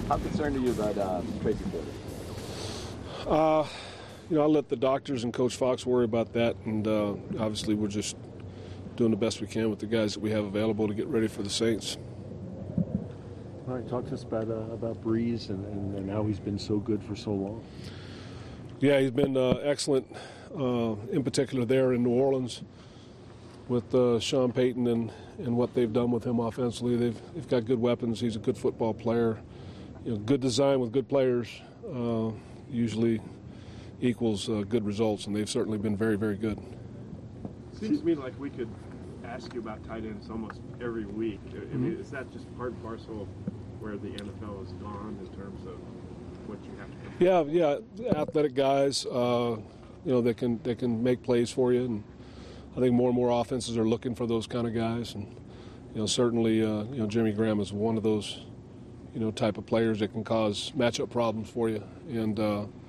How concerned are you about Tracy Porter? I'll let the doctors and Coach Fox worry about that, and obviously we're just doing the best we can with the guys that we have available to get ready for the Saints. All right, talk to us about Brees and how he's been so good for so long. Yeah, he's been excellent, in particular there in New Orleans with Sean Payton and what they've done with him offensively. They've got good weapons. He's a good football player. Good design with good players usually equals good results, and they've certainly been very, very good. Seems to me like we could ask you about tight ends almost every week. I mean, is that just part and parcel of where the NFL has gone in terms of what you have to do? Yeah, athletic guys, they can make plays for you, and I think more and more offenses are looking for those kind of guys, and certainly Jimmy Graham is one of those type of players that can cause matchup problems for you, and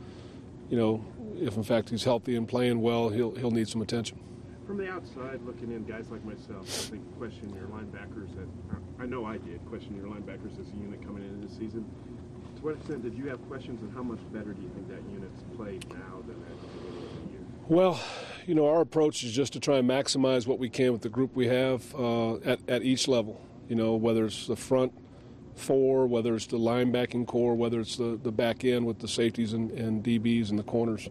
if in fact he's healthy and playing well, he'll need some attention. From the outside looking in, guys like myself, I think question your linebackers I know I did question your linebackers as a unit coming into the season. To what extent did you have questions, and how much better do you think that unit's played now than at the beginning of the year? Well, our approach is just to try and maximize what we can with the group we have at each level. Whether it's the front four, whether it's the linebacking core, whether it's the back end with the safeties and DBs and the corners.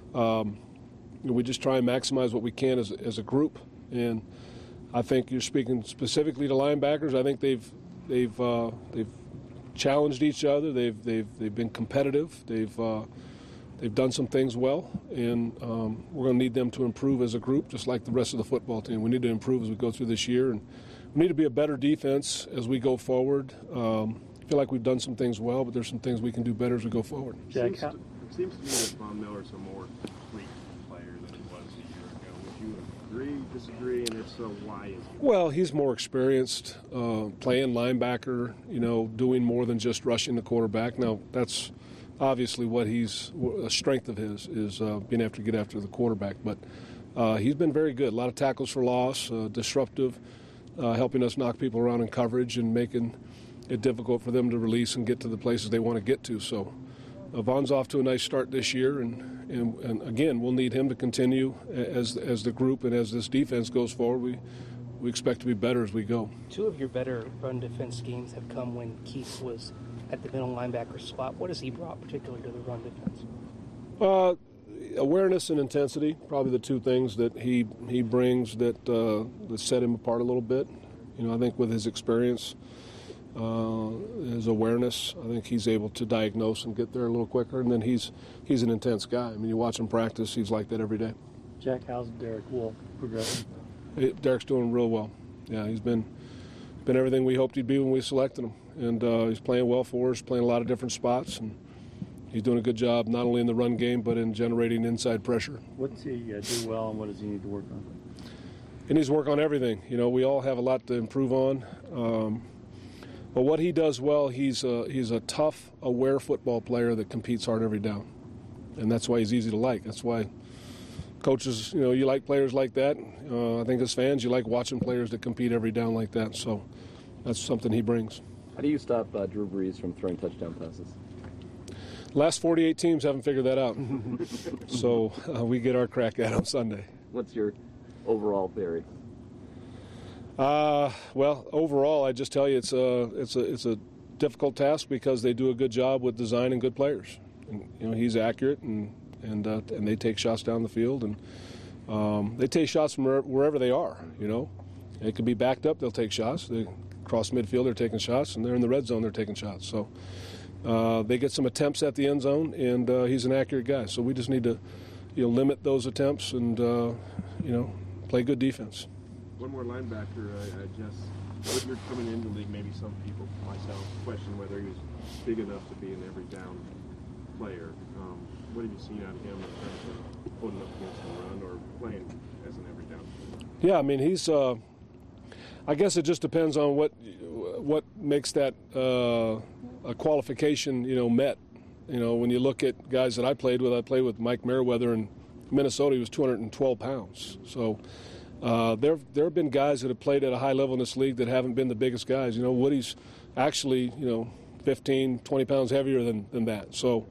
We just try and maximize what we can as a group. And I think you're speaking specifically to linebackers. I think they've challenged each other. They've been competitive. They've done some things well, and we're going to need them to improve as a group, just like the rest of the football team. We need to improve as we go through this year, and we need to be a better defense as we go forward. I feel like we've done some things well, but there's some things we can do better as we go forward. Jack, it seems to me that Von Miller's a more complete player than he was a year ago. Would you agree, disagree, and if so, why is he? Well, he's more experienced, playing linebacker, doing more than just rushing the quarterback. Now, that's obviously what a strength of his is being able to get after the quarterback. But he's been very good. A lot of tackles for loss, disruptive, helping us knock people around in coverage and making it difficult for them to release and get to the places they want to get to. So Von's off to a nice start this year, and again, we'll need him to continue as the group and as this defense goes forward. We expect to be better as we go. Two of your better run defense games have come when Keith was at the middle linebacker spot. What has he brought particularly to the run defense? Awareness and intensity, probably the two things that he brings that set him apart a little bit. I think with his experience, his awareness, I think he's able to diagnose and get there a little quicker. And then he's an intense guy. I mean, you watch him practice, he's like that every day. Jack, how's Derek Wolfe progressing? Derek's doing real well. Yeah, he's been everything we hoped he'd be when we selected him. And he's playing well for us, playing a lot of different spots. And he's doing a good job not only in the run game but in generating inside pressure. What does he do well, and what does he need to work on? He needs to work on everything. We all have a lot to improve on. But what he does well, he's a tough, aware football player that competes hard every down. And that's why he's easy to like. That's why coaches, you like players like that. I think as fans, you like watching players that compete every down like that. So that's something he brings. How do you stop Drew Brees from throwing touchdown passes? Last 48 teams haven't figured that out. So we get our crack at him Sunday. What's your overall theory? Well, overall, I just tell you it's a difficult task because they do a good job with designing good players. And, he's accurate, and they take shots down the field, and they take shots from wherever they are. It could be backed up, they'll take shots. They cross midfield, they're taking shots, and they're in the red zone, they're taking shots. So they get some attempts at the end zone, and he's an accurate guy. So we just need to limit those attempts and play good defense. One more linebacker, when you're coming into the league, maybe some people, myself, question whether he was big enough to be an every down player. What have you seen out of him in terms of holding up against the run or playing as an every down player? Yeah, I mean, he's I guess it just depends on what makes that a qualification, met. When you look at guys that I played with Mike Merriweather in Minnesota. He was 212 pounds. So there have been guys that have played at a high level in this league that haven't been the biggest guys. Woody's actually, 15, 20 pounds heavier than that. So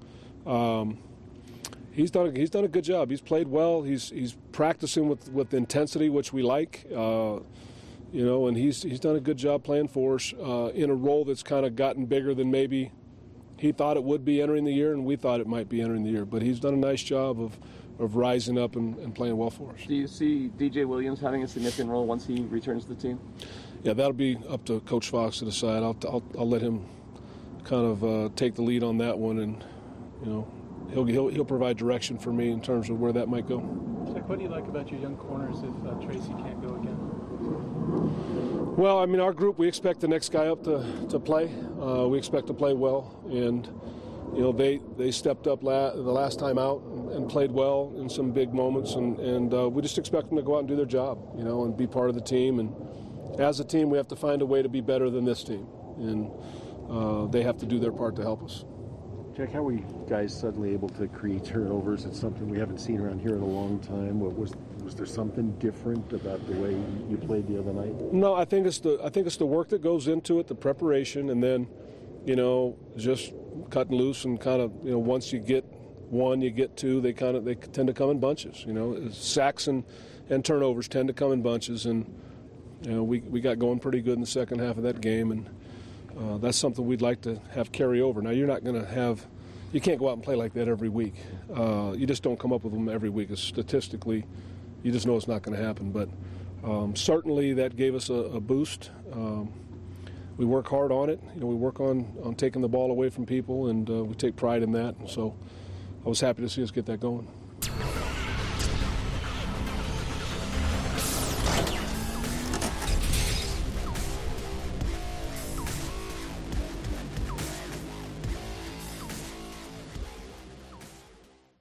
he's done a good job. He's played well. He's practicing with intensity, which we like. And he's done a good job playing for us in a role that's kind of gotten bigger than maybe he thought it would be entering the year, and we thought it might be entering the year. But he's done a nice job of rising up and playing well for us. Do you see DJ Williams having a significant role once he returns to the team? Yeah, that'll be up to Coach Fox to decide. I'll let him kind of take the lead on that one, and he'll provide direction for me in terms of where that might go. Jack, what do you like about your young corners if Tracy can't go again? Well, I mean, our group, we expect the next guy up to play. We expect to play well, and they stepped up the last time out and played well in some big moments, and we just expect them to go out and do their job, and be part of the team. And as a team, we have to find a way to be better than this team, and they have to do their part to help us. Jack, how were you guys suddenly able to create turnovers? It's something we haven't seen around here in a long time. Was there something different about the way you played the other night? No, I think it's the work that goes into it, the preparation, and then just cutting loose and kind of once you get one, you get two. They tend to come in bunches. Sacks and turnovers tend to come in bunches, and we got going pretty good in the second half of that game, and that's something we'd like to have carry over. Now, you're not going to have – you can't go out and play like that every week. You just don't come up with them every week. Statistically, you just know it's not going to happen. But certainly that gave us a boost. We work hard on it. We work on taking the ball away from people, and we take pride in that. And so I was happy to see us get that going.